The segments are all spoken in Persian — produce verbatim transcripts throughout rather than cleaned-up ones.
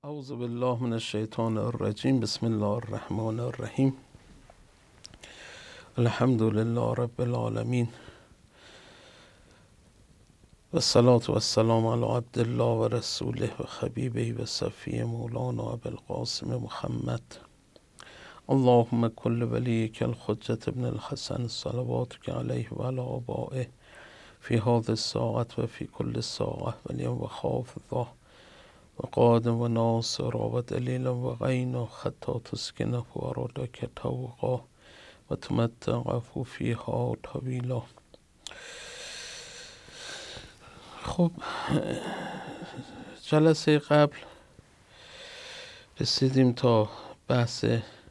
اعوذ بالله من الشیطان الرجیم. بسم الله الرحمن الرحیم. الحمد لله رب العالمین و الصلاة و السلام علی عبد الله و رسوله و خبیبه و صفی مولانا ابی القاسم محمد. اللهم کل ولیک الحجة ابن الحسن صلواتک علیه و علی آبائه فی هذه الساعة و فی کل ساعة ولیم و خافضه و قادم و ناصر و دلیل و غین حتی تسکنه و ارادک توقا و تمتع فیها طویلا. خب جلسه قبل رسیدیم تا بحث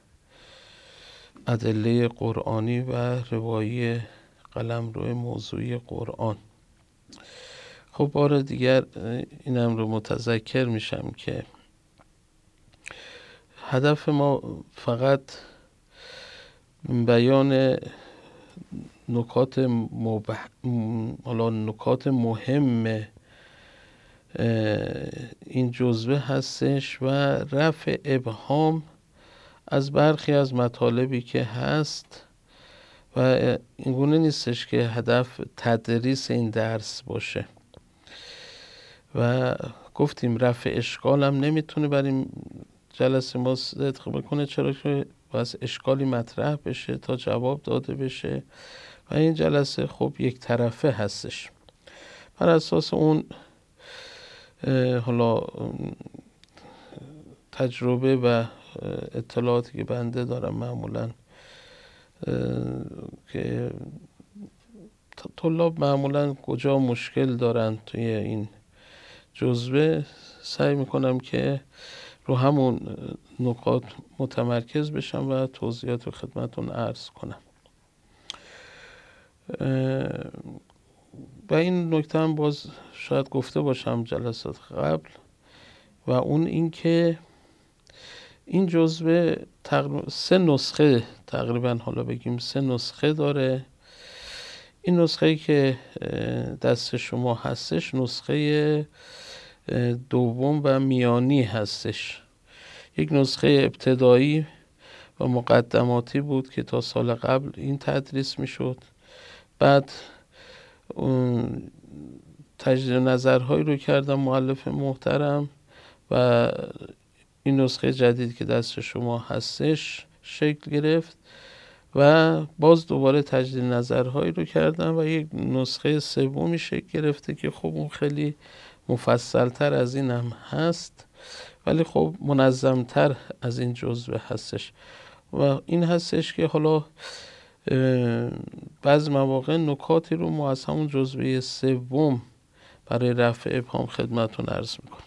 ادله قرآنی و روایی قلمرو موضوعی قرآن. خب بار دیگر اینم رو متذکر میشم که هدف ما فقط بیان نکات مبح... حالا نکات مهم این جزوه هستش و رفع ابهام از برخی از مطالبی که هست و اینگونه نیستش که هدف تدریس این درس باشه. و گفتیم رفع اشکال هم نمیتونه برای این جلسه ما صدق بکنه، چرا که باید اشکالی مطرح بشه تا جواب داده بشه و این جلسه خب یک طرفه هستش. بر اساس اون حالا تجربه و اطلاعاتی که بنده دارم معمولا که طلاب معمولا کجا مشکل دارن توی این جزوه، سعی میکنم که رو همون نکات متمرکز بشم و توضیحات رو خدمتون عرض کنم. و این نکته هم باز شاید گفته باشم جلسات قبل و اون این که این جزوه تقریبا سه نسخه تقریبا حالا بگیم سه نسخه داره. این نسخه‌ای که دست شما هستش نسخه دوم و میانی هستش. یک نسخه ابتدایی و مقدماتی بود که تا سال قبل این تدریس میشد. بعد تجدید نظرهایی رو کردم مؤلف محترم و این نسخه جدید که دست شما هستش شکل گرفت و باز دوباره تجدید نظرهایی رو کردم و یک نسخه سومی شکل گرفته که خب اون خیلی مفصلتر از این هم هست ولی خب منظمتر از این جزوه هستش و این هستش که حالا بعض مواقع نکاتی رو ما از همون جزوه سوم برای رفع ابهام خدمتون عرض میکنیم.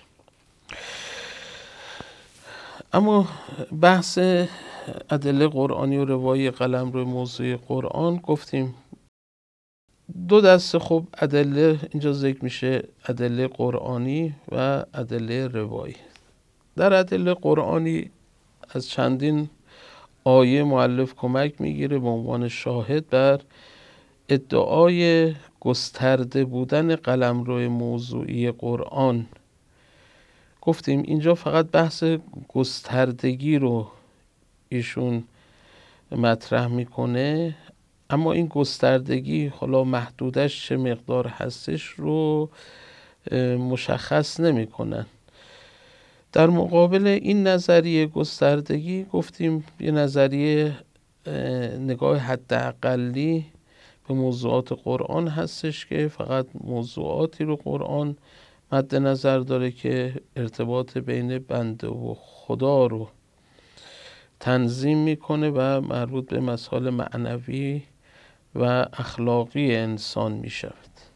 اما بحث ادله قرآنی و روایی قلمرو موضوعی قرآن گفتیم دو دسته خب ادله اینجا ذکر میشه، ادله قرآنی و ادله روایی. در ادله قرآنی از چندین آیه مؤلف کمک میگیره به عنوان شاهد بر ادعای گسترده بودن قلمرو موضوعی قرآن. گفتیم اینجا فقط بحث گستردگی رو ایشون مطرح میکنه، اما این گستردگی حالا محدودش چه مقدار هستش رو مشخص نمیکنن. در مقابل این نظریه گستردگی گفتیم یه نظریه نگاه حداقلی به موضوعات قرآن هستش که فقط موضوعاتی رو قرآن مد نظر داره که ارتباط بین بنده و خدا رو تنظیم میکنه و مربوط به مسائل معنوی و اخلاقی انسان میشود.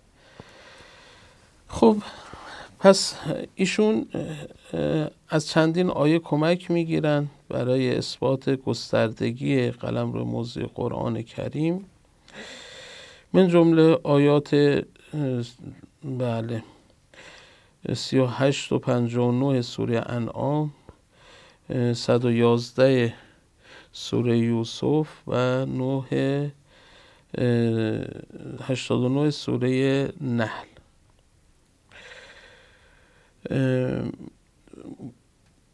خب پس ایشون از چندین آیه کمک میگیرن برای اثبات گستردگی قلمرو موضوعی قرآن کریم، من جمله آیات بله سی و هشت و پنجاه و نه سوره انعام، صد و یازده سوره یوسف و نه هشتاد و نه سوره نحل.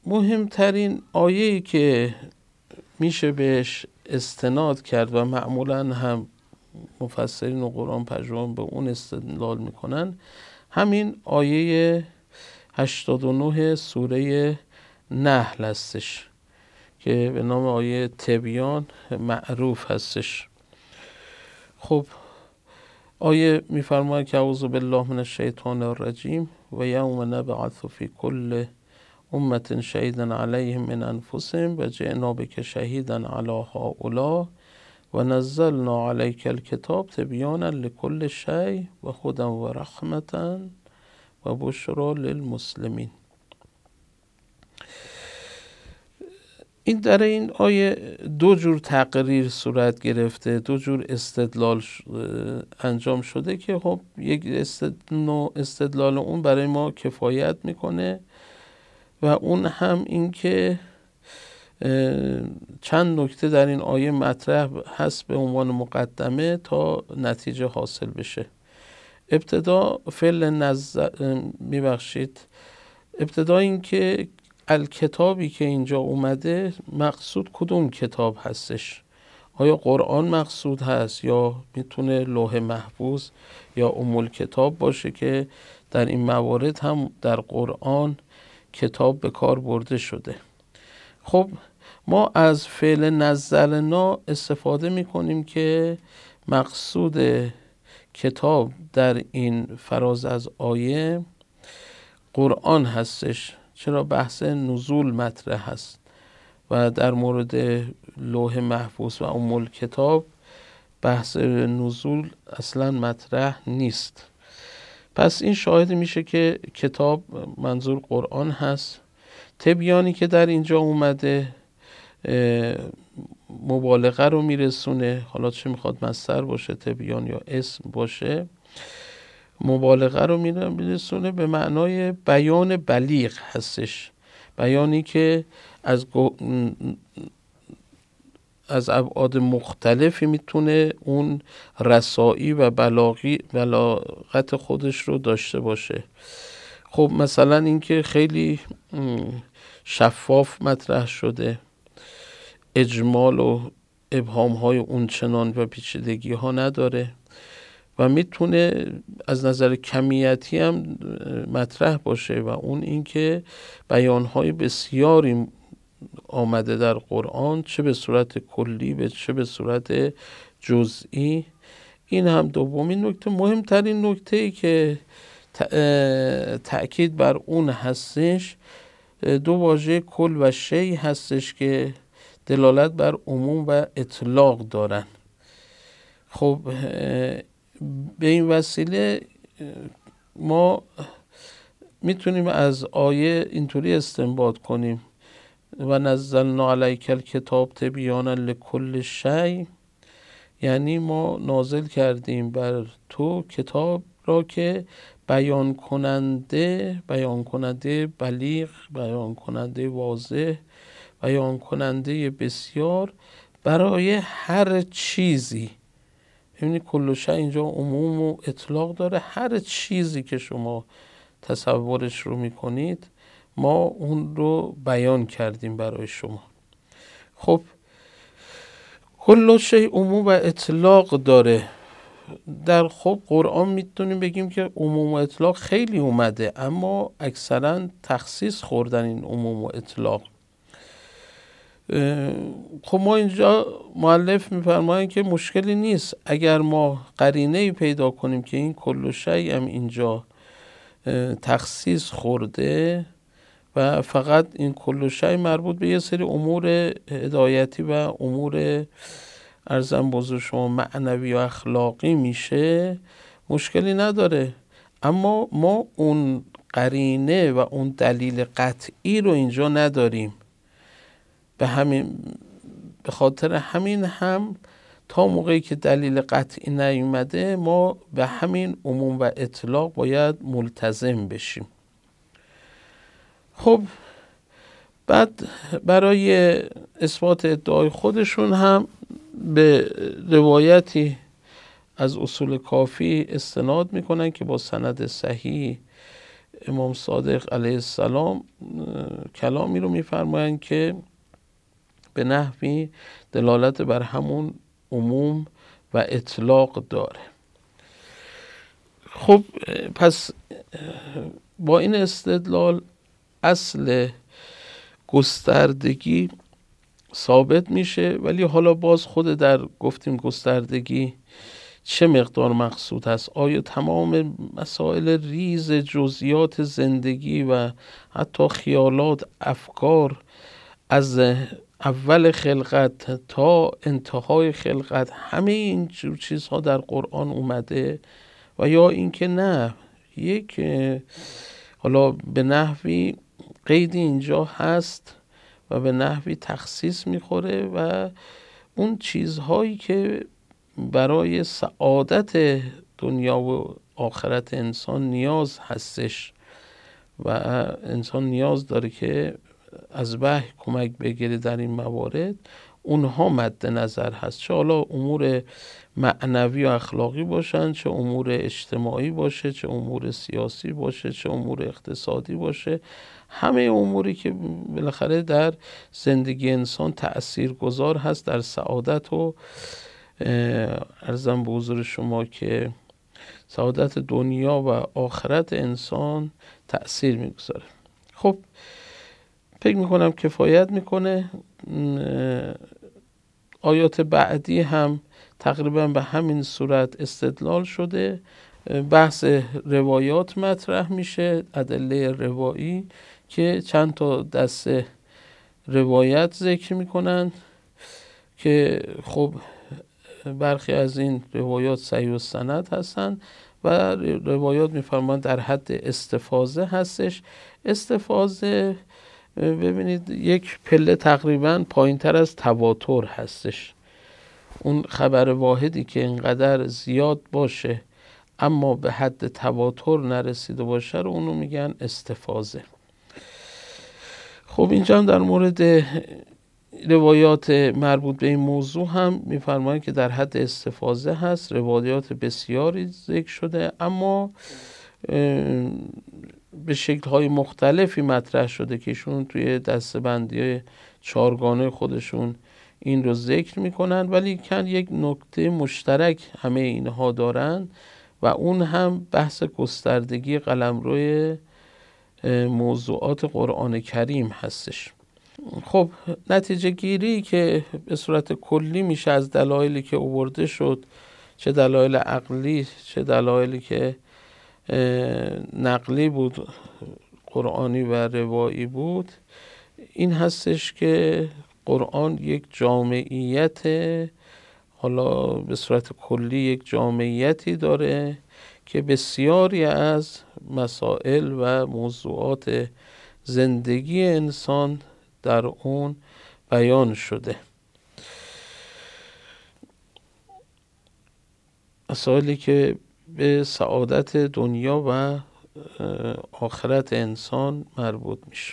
مهمترین آیه‌ای که میشه بهش استناد کرد و معمولا هم مفسرین و قرآن پژوهان به اون استدلال میکنن، همین آیه هشتاد و نه سوره نحل هستش که به نام آیه تبیان معروف هستش. خب آیه میفرماید که اعوذ بالله من الشیطان الرجیم و یوم نبعث فی کل امة شهیدا علیهم من انفسهم و جئنا بک شهیدا علی هؤلاء و نزلنا علیک الکتاب تبیانا لکل شیء و هدی و رحمة و بشری للمسلمین. این در این آیه دو جور تقریر صورت گرفته، دو جور استدلال انجام شده که خب یک استدلال اون برای ما کفایت میکنه و اون هم این که چند نکته در این آیه مطرح هست به عنوان مقدمه تا نتیجه حاصل بشه. ابتدا فعل نزل میبخشید ابتدا این که الکتابی که اینجا اومده مقصود کدوم کتاب هستش؟ آیا قرآن مقصود هست یا میتونه لوح محفوظ یا ام الکتاب باشه که در این موارد هم در قرآن کتاب به کار برده شده. خب ما از فعل نزلنا استفاده میکنیم که مقصود کتاب در این فراز از آیه قرآن هستش، چرا بحث نزول مطرح هست و در مورد لوح محفوظ و ام الکتاب بحث نزول اصلا مطرح نیست. پس این شاهد میشه که کتاب منظور قرآن هست. تبیانی که در اینجا اومده مبالغه رو میرسونه، حالا چه میخواد مصدر باشه تبیان یا اسم باشه، مبالغه رو میرسونه به معنای بیان بلیغ هستش، بیانی که از از ابعاد مختلفی میتونه اون رسایی و بلاغی بلاغت خودش رو داشته باشه. خب مثلا اینکه خیلی شفاف مطرح شده، اجمال و ابهام های اون چنان و پیچیدگی ها نداره و میتونه از نظر کمیتی هم مطرح باشه و اون اینکه بیان های بسیاری آمده در قرآن، چه به صورت کلی چه به صورت جزئی. این هم دومین نکته. مهمترین نکته ای که تأکید بر اون هستش دو واژه کل و شیء هستش که دلالت بر عموم و اطلاق دارن. خب به این وسیله ما میتونیم از آیه اینطوری استنباط کنیم و نزلنا علیک الکتاب تبیانا لکل شیء، یعنی ما نازل کردیم بر تو کتاب را که بیان کننده بیان کننده بلیغ، بیان کننده واضح، بیان کننده بسیار برای هر چیزی. ببینید کل شیء اینجا عموم و اطلاق داره، هر چیزی که شما تصورش رو میکنید ما اون رو بیان کردیم برای شما. خب کل شیء عموم و اطلاق داره. در خب قرآن میتونیم بگیم که عموم و اطلاق خیلی اومده، اما اکثرا تخصیص خوردن این عموم و اطلاق. خب ما اینجا مؤلف میفرمایند که مشکلی نیست اگر ما قرینه‌ای پیدا کنیم که این کل شیء هم اینجا تخصیص خورده و فقط این کل شیء مربوط به یه سری امور هدایتی و امور ارزم بزرگ شما معنوی و اخلاقی میشه، مشکلی نداره. اما ما اون قرینه و اون دلیل قطعی رو اینجا نداریم. به همین به خاطر همین هم تا موقعی که دلیل قطعی نیومده ما به همین عموم و اطلاق باید ملتزم بشیم. خب بعد برای اثبات ادعای خودشون هم به روایتی از اصول کافی استناد میکنن که با سند صحیح امام صادق علیه السلام کلامی رو میفرمایند که به نحوی دلالت بر همون عموم و اطلاق داره. خب پس با این استدلال اصل گستردگی ثابت میشه، ولی حالا باز خود در گفتیم گستردگی چه مقدار مقصود هست؟ آیا تمام مسائل ریز جزئیات زندگی و حتی خیالات، افکار از اول خلقت تا انتهای خلقت همه این چیزها در قرآن اومده؟ و یا اینکه نه، یک حالا به نحوی قیدی اینجا هست و به نحوی تخصیص میخوره و اون چیزهایی که برای سعادت دنیا و آخرت انسان نیاز هستش و انسان نیاز داره که از وحی کمک بگیره در این موارد، اونها مد نظر هست، چه حالا امور معنوی و اخلاقی باشن، چه امور اجتماعی باشه، چه امور سیاسی باشه، چه امور اقتصادی باشه. همه اموری که بالاخره در زندگی انسان تأثیر گذار هست در سعادت و عرضم به حضور شما که سعادت دنیا و آخرت انسان تأثیر میگذاره. خب فکر میکنم کفایت میکنه. آیات بعدی هم تقریبا به همین صورت استدلال شده. بحث روایات مطرح میشه، ادله روایی که چند تا دسته روایت ذکر میکنن که خب برخی از این روایات صحیح السند هستن و روایات میفرمان در حد استفاضه هستش. استفاضه ببینید یک پله تقریبا پایین تر از تواتر هستش. اون خبر واحدی که اینقدر زیاد باشه اما به حد تواتر نرسیده باشه رو اونو میگن استفاضه. خب اینجا هم در مورد روایات مربوط به این موضوع هم میفرمایند که در حد استفاضه هست. روایات بسیاری ذکر شده اما به شکل‌های مختلفی مطرح شده که ایشون توی دسته‌بندی چارگانه خودشون این رو ذکر میکنن، ولی کن یک نکته مشترک همه اینها دارن و اون هم بحث گستردگی قلمرو موضوعات قرآن کریم هستش. خب نتیجه گیری که به صورت کلی میشه از دلایلی که آورده شد، چه دلایل عقلی چه دلایلی که نقلی بود، قرآنی و روایی بود، این هستش که قرآن یک جامعیت، حالا به صورت کلی یک جامعیتی داره که بسیاری از مسائل و موضوعات زندگی انسان در اون بیان شده. مسائلی که به سعادت دنیا و آخرت انسان مربوط میشه.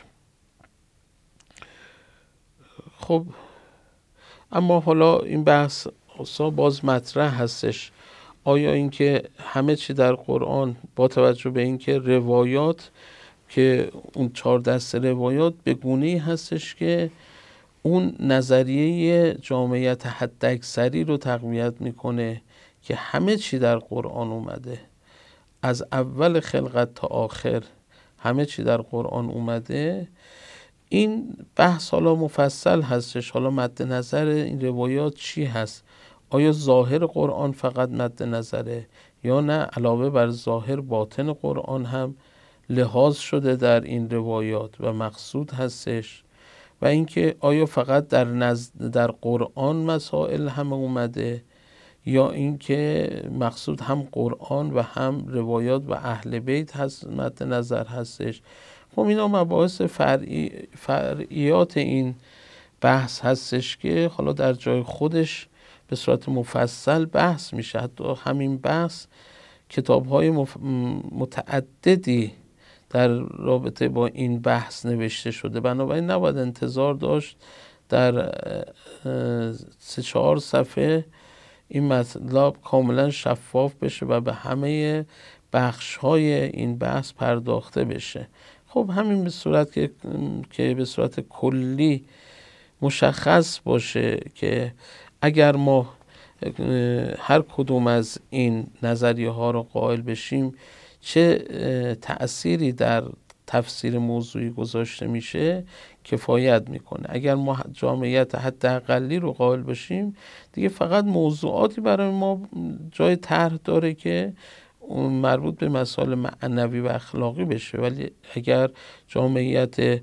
خب اما حالا این بحث باز مطرح هستش، آیا اینکه همه چی در قرآن با توجه به اینکه روایات که اون چهار دسته روایات به گونه‌ای هستش که اون نظریه جامعیت حداکثری رو تقویت میکنه که همه چی در قرآن اومده، از اول خلقت تا آخر همه چی در قرآن اومده. این بحث حالا مفصل هستش، حالا مد نظر این روایات چی هست؟ آیا ظاهر قرآن فقط مد نظره یا نه علاوه بر ظاهر باطن قرآن هم لحاظ شده در این روایات و مقصود هستش؟ و اینکه آیا فقط در نزد در قرآن مسائل هم اومده یا اینکه مقصود هم قرآن و هم روایات و اهل بیت هست مد نظر هستش؟ خب اینا مباحث فرعی فرعیات این بحث هستش که حالا در جای خودش به صورت مفصل بحث میشه. حتی همین بحث کتاب‌های مف... متعددی در رابطه با این بحث نوشته شده، بنابراین نباید انتظار داشت در سه چهار صفحه این مطلب کاملا شفاف بشه و به همه بخش های این بحث پرداخته بشه. خب همین به صورت که که به صورت کلی مشخص باشه که اگر ما هر کدوم از این نظریه ها رو قائل بشیم چه تأثیری در تفسیر موضوعی گذاشته میشه کفایت میکنه. اگر ما جامعیت حداقلی رو قائل بشیم دیگه فقط موضوعاتی برای ما جای طرح داره که مربوط به مسائل معنوی و اخلاقی بشه، ولی اگر جامعیت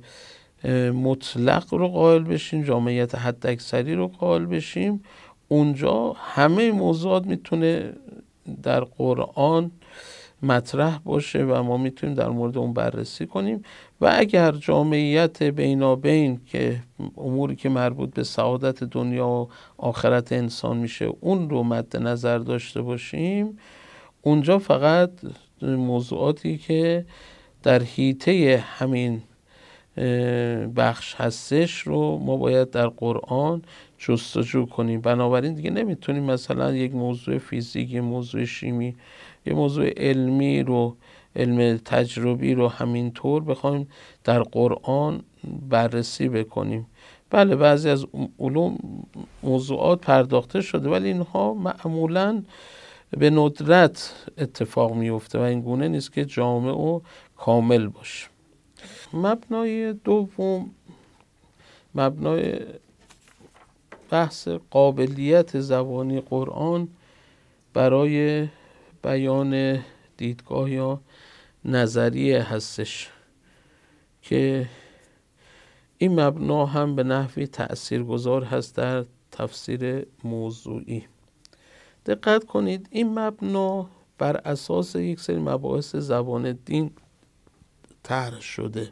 مطلق رو قائل بشیم، جامعیت حداکثری رو قائل بشیم، اونجا همه موضوعات میتونه در قرآن مطرح باشه و ما میتونیم در مورد اون بررسی کنیم. و اگر جامعیت بینابین که اموری که مربوط به سعادت دنیا و آخرت انسان میشه اون رو مد نظر داشته باشیم، اونجا فقط موضوعاتی که در حیطه همین بخش هستش رو ما باید در قرآن جستجو کنیم. بنابراین دیگه نمیتونیم مثلا یک موضوع فیزیک، یک موضوع شیمی، یک موضوع علمی رو، علم تجربی رو همینطور بخوایم در قرآن بررسی بکنیم. بله بعضی از علوم موضوعات پرداخته شده ولی اینها معمولاً به ندرت اتفاق میفته و این گونه نیست که جامع و کامل باشه. مبنای دوم، مبنای بحث قابلیت زبانی قرآن برای بیان دیدگاه یا نظریه هستش که این مبنا هم به نحوی تأثیرگذار هست در تفسیر موضوعی. دقت کنید این مبنا بر اساس یک سری مباحث زبان دین طرح شده.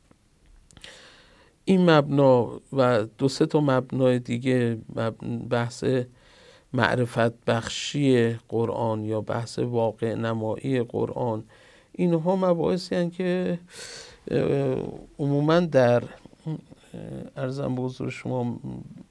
این مبنا و دو سه تا مبنای دیگه، بحث معرفت بخشی قرآن یا بحث واقع نمایی قرآن، اینها مباحثی هستند که عموما در عرضم به حضور شما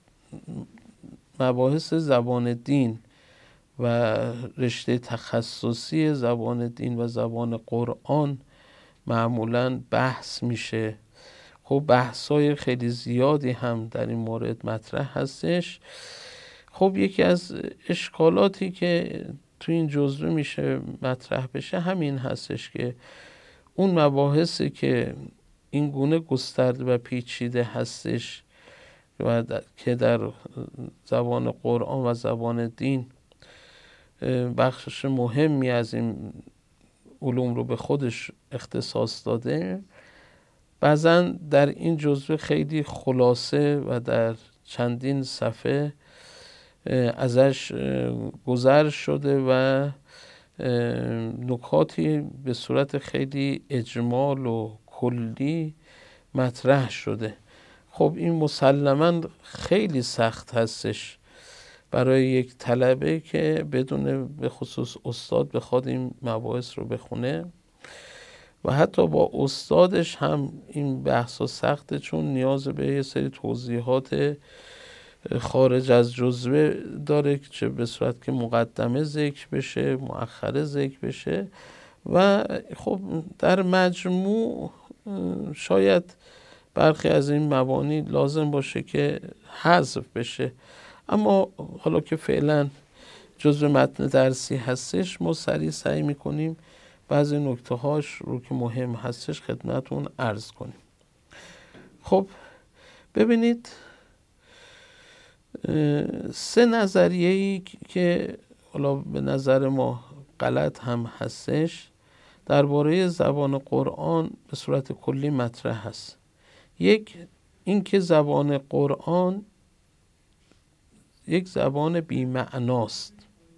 مباحث زبان دین و رشته تخصصی زبان دین و زبان قرآن معمولاً بحث میشه. خب بحث‌های خیلی زیادی هم در این مورد مطرح هستش. خب یکی از اشکالاتی که تو این جزوه میشه مطرح بشه همین هستش که اون مباحثی که این گونه گسترده و پیچیده هستش و که در زبان قرآن و زبان دین بخش مهمی از این علوم رو به خودش اختصاص داده، بعضا در این جزوه خیلی خلاصه و در چندین صفحه ازش گذر شده و نکاتی به صورت خیلی اجمال و کلی مطرح شده. خب این مسلماً خیلی سخت هستش برای یک طلبه که بدون به خصوص استاد بخواد این مباحث رو بخونه و حتی با استادش هم این بحثا سخته، چون نیاز به یه سری توضیحات خارج از جزوه داره چه به صورت که مقدمه ذکر بشه، مؤخره ذکر بشه و خب در مجموع شاید برخی از این مبانی لازم باشه که حذف بشه. اما حالا که فعلا جزء متن درسی هستش ما سریع سعی میکنیم بعضی نکته هاش رو که مهم هستش خدمتون عرض کنیم. خب ببینید سه نظریه‌ای که حالا به نظر ما غلط هم هستش درباره زبان قرآن به صورت کلی مطرح هست. یک، این که زبان قرآن یک زبان بی‌معناست.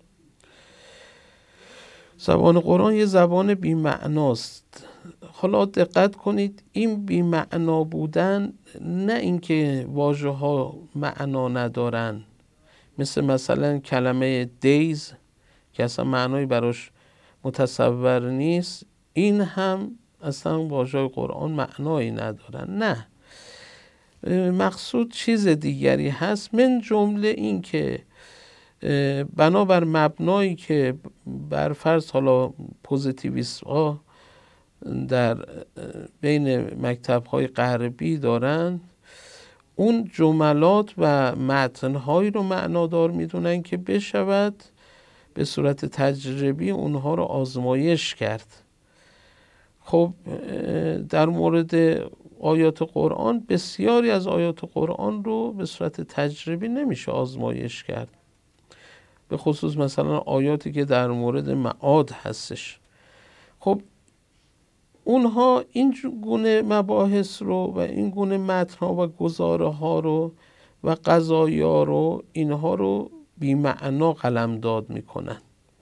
زبان قرآن یک زبان بی‌معناست. حالا دقت کنید این بی‌معنا بودن نه اینکه واژه ها معنا ندارن، مثل مثلا کلمه دیز که اصلا معنایی براش متصور نیست، این هم اصلا واژه قرآن معنایی ندارن. نه، مقصود چیز دیگری هست، من جمله این که بنابر مبنایی که بر فرض حالا پوزیتیویست ها در بین مکتب های غربی دارن، اون جملات و متن‌هایی رو معنادار میدونن که بشود به صورت تجربی اونها رو آزمایش کرد. خب در مورد آیات قرآن، بسیاری از آیات قرآن رو به صورت تجربی نمیشه آزمایش کرد، به خصوص مثلا آیاتی که در مورد معاد هستش. خب اونها این گونه مباحث رو و این گونه متن‌ها و گزاره ها رو و قضایا رو، اینها رو بی معنا قلمداد میکنن.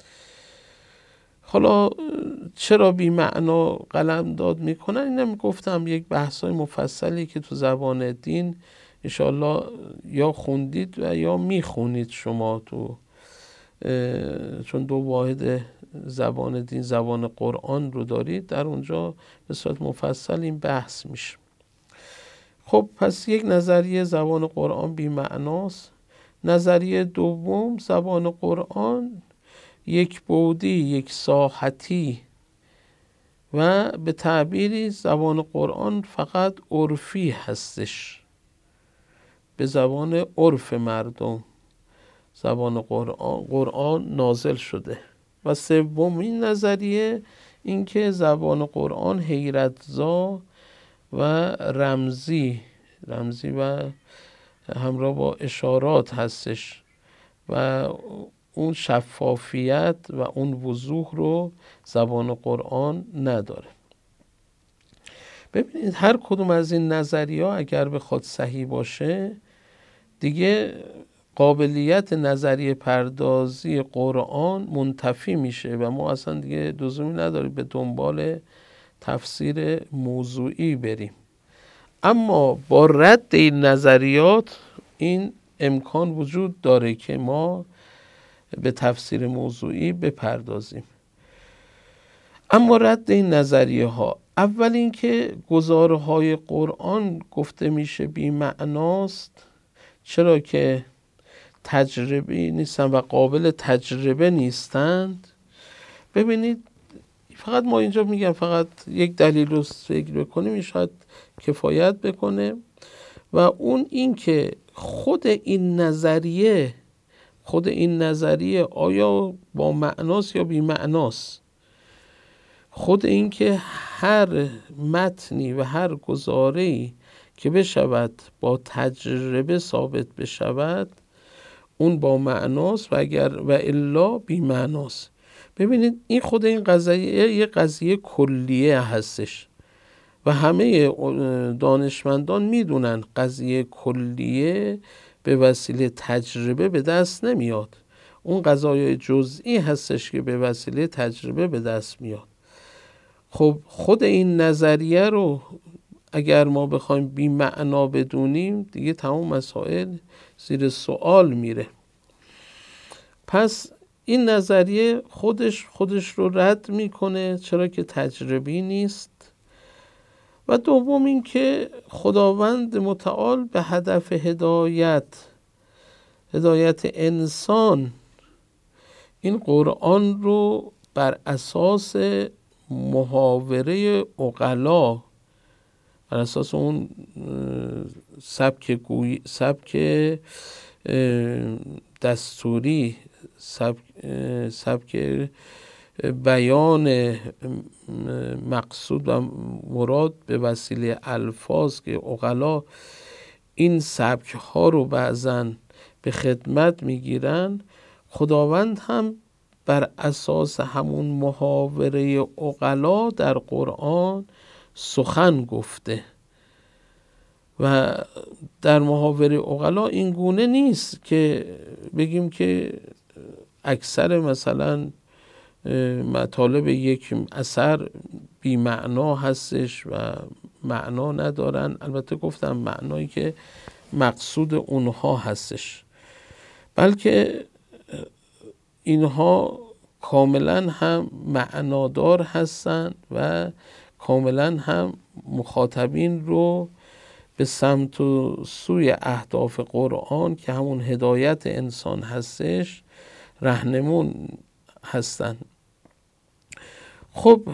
حالا چرا بی معنا قلمداد میکنن؟ اینم گفتم یک بحثای مفصلی که تو زبان دین انشالله یا خوندید و یا میخونید شما، تو چون دو واحد زبان دین زبان قرآن رو دارید، در اونجا به صورت مفصل این بحث میشه. خب پس یک نظریه زبان قرآن بی معناست. نظریه دوم، زبان قرآن یک بعدی، یک ساحتی و به تعبیری زبان قرآن فقط عرفی هستش، به زبان عرف مردم زبان قرآن قرآن نازل شده. و سومین نظریه این که زبان قرآن حیرتزا و رمزی رمزی و همراه با اشارات هستش و اون شفافیت و اون وضوح رو زبان قرآن نداره. ببینید هر کدوم از این نظریه ها اگر بخواد صحیح باشه، دیگه قابلیت نظریه پردازی قرآن منتفی میشه و ما اصلا دیگه لزومی نداره به دنبال تفسیر موضوعی بریم. اما با رد این نظریات این امکان وجود داره که ما به تفسیر موضوعی بپردازیم. اما رد این نظریه ها، اول اینکه گزاره های قرآن گفته میشه بی معناست، چرا که تجربی نیستن و قابل تجربه نیستند. ببینید فقط ما اینجا میگم فقط یک دلیل رو فکر بکنیم، این شاید کفایت بکنه، و اون این که خود این نظریه خود این نظریه آیا با معناست یا بی معناست. خود این که هر متنی و هر گزاره‌ای که بشود با تجربه ثابت بشود اون با معناست و اگر و الا بی معناست. ببینید این خود این قضیه یه قضیه کلیه هستش و همه دانشمندان میدونن قضیه کلیه به وسیله تجربه به دست نمیاد. اون قضایای جزئی هستش که به وسیله تجربه به دست میاد. خب خود این نظریه رو اگر ما بخوایم بی معنا بدونیم دیگه تمام مسائل زیر سوال میره. پس این نظریه خودش خودش رو رد میکنه، چرا که تجربی نیست. و دوم این که خداوند متعال به هدف هدایت هدایت انسان این قرآن رو بر اساس محاوره عقلا، بر اساس اون سبک گوی سبک دستوری، سبک, سبک بیان مقصود و مراد به وسیله الفاظ که عقلا این سبک ها رو بعضن به خدمت میگیرن، خداوند هم بر اساس همون محاوره عقلا در قرآن سخن گفته. و در محاوره عقلا این گونه نیست که بگیم که اکثر مثلا مطالب یک اثر بی معنا هستش و معنا ندارن. البته گفتم معنایی که مقصود اونها هستش، بلکه اینها کاملا هم معنادار هستند و کاملا هم مخاطبین رو به سمت و سوی اهداف قرآن که همون هدایت انسان هستش راهنمون هستن. خب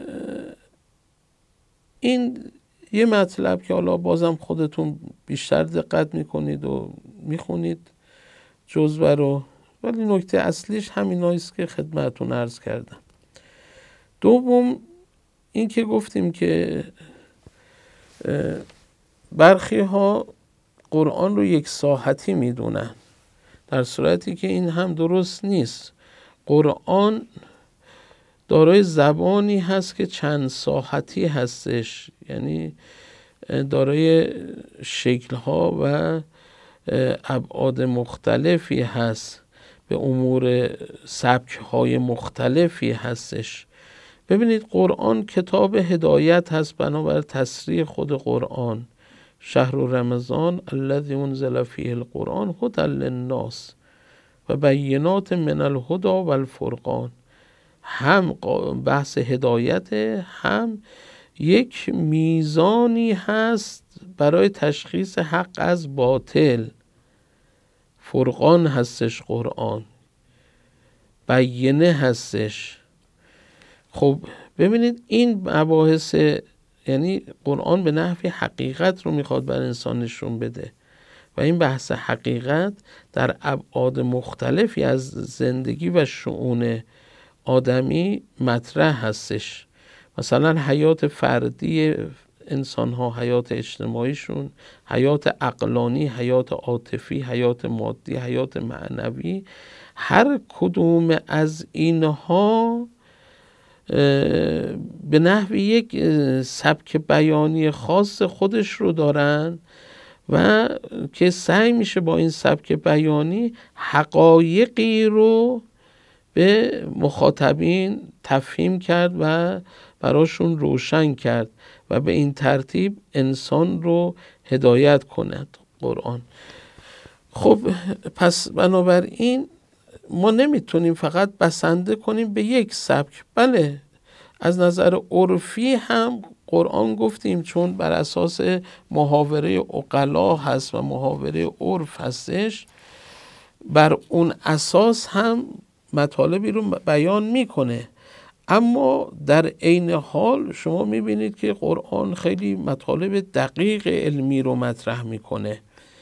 این یه مطلب که حالا بازم خودتون بیشتر دقت میکنید و میخونید جزوه رو، ولی نکته اصلیش همیناییست که خدمتتون عرض کردم. دوم این که گفتیم که برخی ها قرآن رو یک ساحتی میدونن، در صورتی که این هم درست نیست. قرآن دارای زبانی هست که چند ساحتی هستش، یعنی دارای شکل‌ها و ابعاد مختلفی هست، به امور سبک‌های مختلفی هستش. ببینید قرآن کتاب هدایت هست، بنابر تصریح خود قرآن شهر رمضان الذی انزل فیه القرآن هدی للناس و بینات من الهدی و الفرقان. هم بحث هدایت، هم یک میزانی هست برای تشخیص حق از باطل. فرقان هستش قرآن، بینه هستش. خب ببینید این مباحث، یعنی قرآن به نحوی حقیقت رو میخواد بر انسان نشون بده و این بحث حقیقت در ابعاد مختلفی از زندگی و شؤون آدمی مطرح هستش. مثلا حیات فردی انسان ها، حیات اجتماعیشون، حیات عقلانی، حیات عاطفی، حیات مادی، حیات معنوی، هر کدوم از اینها به نحو یک سبک بیانی خاص خودش رو دارن و که سعی میشه با این سبک بیانی حقایقی رو به مخاطبین تفهیم کرد و براشون روشن کرد و به این ترتیب انسان رو هدایت کند قرآن. خب پس بنابراین ما نمیتونیم فقط بسنده کنیم به یک سبک. بله از نظر عرفی هم قرآن گفتیم چون بر اساس محاوره عقلا هست و محاوره عرف هستش، بر اون اساس هم مطالبی رو بیان میکنه. اما در عین حال شما میبینید که قرآن خیلی مطالب دقیق علمی رو مطرح میکنه،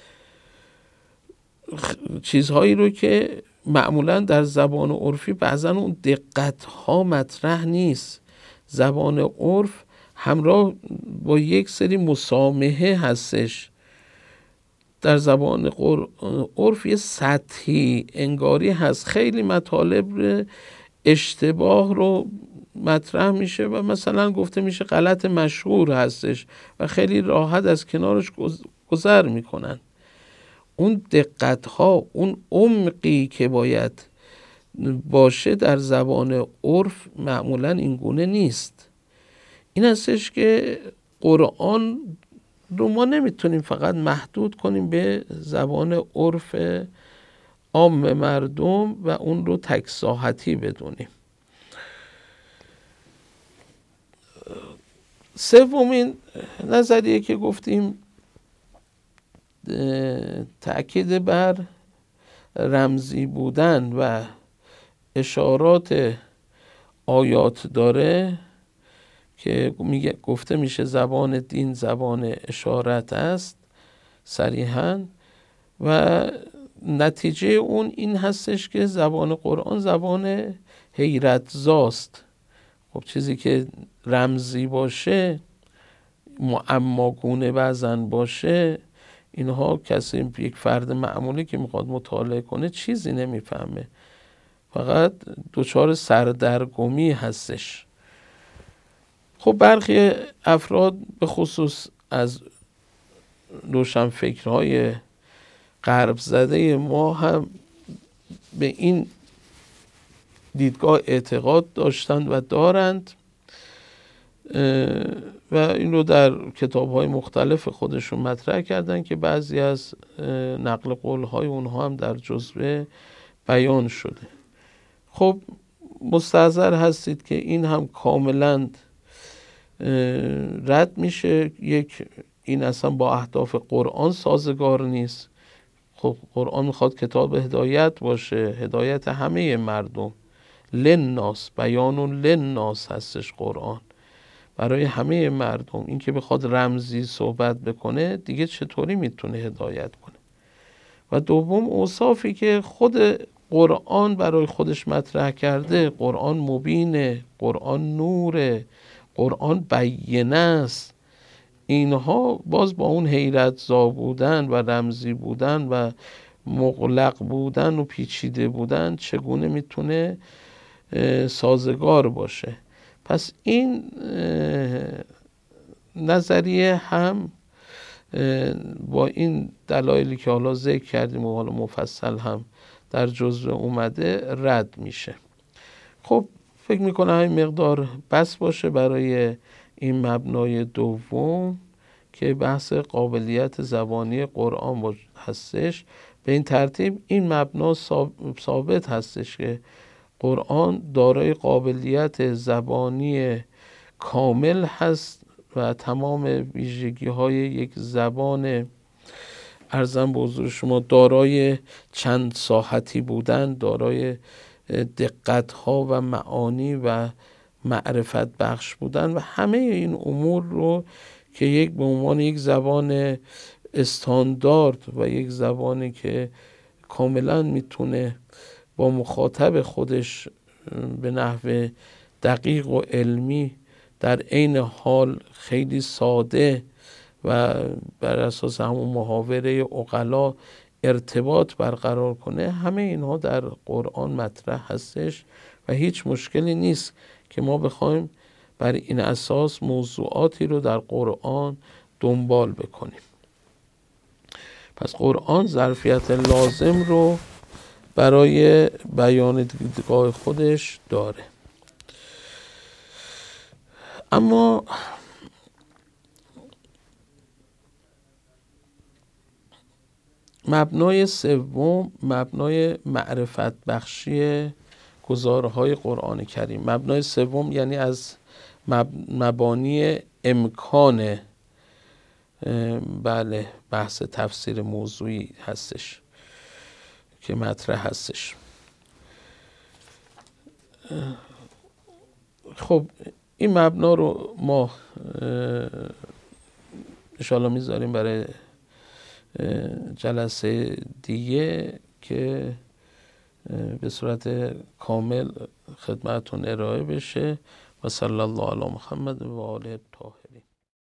چیزهایی رو که معمولا در زبان عرفی بعضا اون دقت ها مطرح نیست. زبان عرف همراه با یک سری مسامحه هستش. در زبان عرف یه سطحی انگاری هست، خیلی مطالب اشتباه رو مطرح میشه و مثلا گفته میشه غلط مشهور هستش و خیلی راحت از کنارش گذر میکنن. اون دقت ها، اون عمقی که باید باشه در زبان عرف معمولا این گونه نیست. این هستش که قرآن رو ما نمیتونیم فقط محدود کنیم به زبان عرف عام مردم و اون رو تک ساحتی بدونیم. سومین نظریه که گفتیم تأکید بر رمزی بودن و اشارات آیات داره که میگه گفته میشه زبان دین زبان اشارت است صریحاً، و نتیجه اون این هستش که زبان قرآن زبان حیرت زاست. خب چیزی که رمزی باشه، معماگونه بعضن باشه، اینها کسی یک فرد معمولی که میخواد مطالعه کنه چیزی نمیفهمه، فقط دچار سردرگمی هستش. خب برخی افراد به خصوص از روشنفکرهای غرب زده ما هم به این دیدگاه اعتقاد داشتند و دارند و این رو در کتاب‌های مختلف خودشون مطرح کردن که بعضی از نقل قول‌های اونها هم در جزوه بیان شده. خب مستحضر هستید که این هم کاملاً رد میشه. یک این اصلا با اهداف قرآن سازگار نیست. خب قرآن میخواد کتاب هدایت باشه، هدایت همه مردم، للناس، بیان للناس هستش قرآن، برای همه مردم. این که بخواد رمزی صحبت بکنه دیگه چطوری میتونه هدایت کنه؟ و دوم اوصافی که خود قرآن برای خودش مطرح کرده، قرآن مبینه، قرآن نوره، قرآن بینه است، اینها باز با اون حیرت زا بودن و رمزی بودن و مغلق بودن و پیچیده بودن چگونه میتونه سازگار باشه؟ پس این نظریه هم با این دلایلی که حالا ذکر کردیم و حالا مفصل هم در جزوه اومده رد میشه. خب فکر میکنم این مقدار بس باشه برای این مبنای دوم که بحث قابلیت زبانی قرآن هستش. به این ترتیب این مبنا ثابت هستش که قرآن دارای قابلیت زبانی کامل هست و تمام ویژگی های یک زبان ارزم به حضور شما دارای چند ساحتی بودن، دارای دقت ها و معانی و معرفت بخش بودن و همه این امور رو که یک به عنوان یک زبان استاندارد و یک زبانی که کاملا میتونه با مخاطب خودش به نحو دقیق و علمی در عین حال خیلی ساده و بر اساس همون محاوره عقلا ارتباط برقرار کنه، همه اینها در قرآن مطرح هستش و هیچ مشکلی نیست که ما بخوایم بر این اساس موضوعاتی رو در قرآن دنبال بکنیم. پس قرآن ظرفیت لازم رو برای بیان دیدگاه خودش داره. اما مبنای سوم، مبنای معرفت بخشی گزارهای قرآن کریم. مبنای سوم یعنی از مبانی امکان بله بحث تفسیر موضوعی هستش که مطرح هستش. خب این مبنا رو ما انشاءالله میذاریم برای جلسه دیگه که به صورت کامل خدمتتون ارائه بشه. و صلی الله علی محمد و آله الطاهرین.